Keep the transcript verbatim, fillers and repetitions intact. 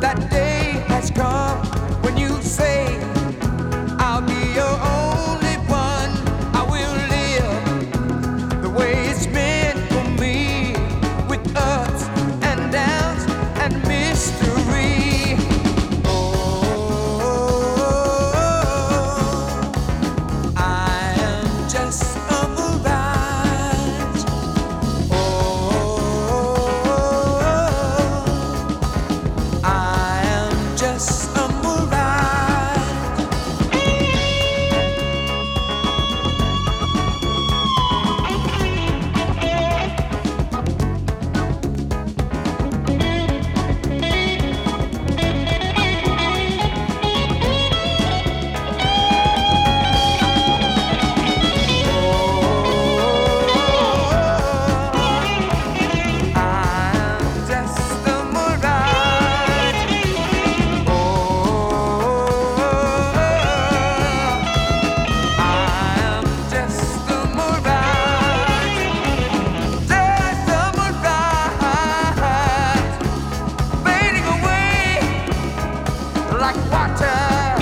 That day has come when you say, I'll be your only one. I will live the way it's meant for me, with ups and downs and mystery. Oh, I am just a mirage. Oh, I am just a mirage. I'm just a mirage. Oh, I'm just a mirage. Just a mirage, fading away like water.